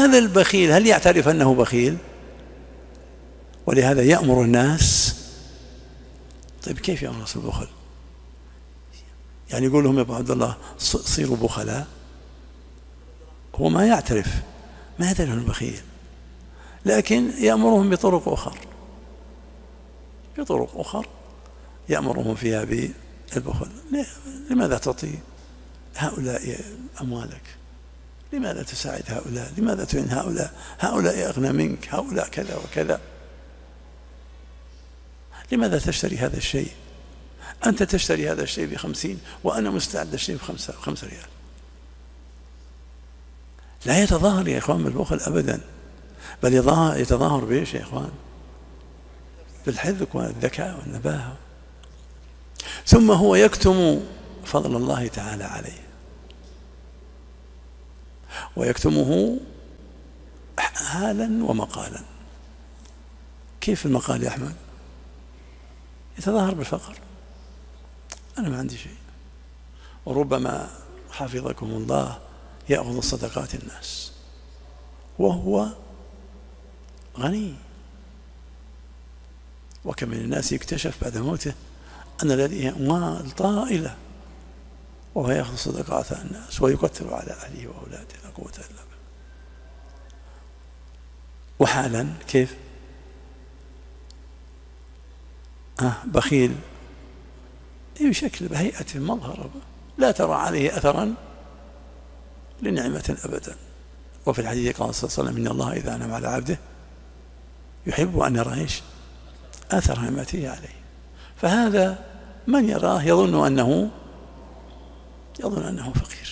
هذا البخيل هل يعترف أنه بخيل؟ ولهذا يأمر الناس. طيب كيف يأمر الناس بالبخل؟ يعني يقول لهم يا أبو عبد الله صيروا بخلاء، هو ما يعترف، ما يدري أنه بخيل، لكن يأمرهم بطرق أخرى يأمرهم فيها بالبخل. لماذا تعطي هؤلاء أموالك؟ لماذا تساعد هؤلاء؟ لماذا تعين هؤلاء أغنى منك، هؤلاء كذا وكذا؟ لماذا تشتري هذا الشيء؟ أنت تشتري هذا الشيء ب50 وأنا مستعد أشتري ب5 ريال. لا يتظاهر يا إخوان بالبخل أبدا، بل يتظاهر بإيش يا إخوان؟ بالحذق والذكاء والنباهة. ثم هو يكتم فضل الله تعالى عليه، ويكتمه حالا ومقالا. كيف المقال يا أحمد؟ يتظاهر بالفقر، أنا ما عندي شيء، وربما حفظكم الله يأخذ صدقات الناس وهو غني. وكم من الناس يكتشف بعد موته أن لديه أموال طائلة وهو يأخذ صدقات الناس ويكثر على أهله وأولاده، لا قوة إلا بالله. وحالا كيف؟ بخيل بشكل بهيئة مظهر لا ترى عليه أثرا لنعمة أبدا. وفي الحديث قال صلى الله عليه وسلم إن الله إذا أنعم على عبده يحب أن يرى أثر نعمته عليه. فهذا من يراه يظن أنه فقير.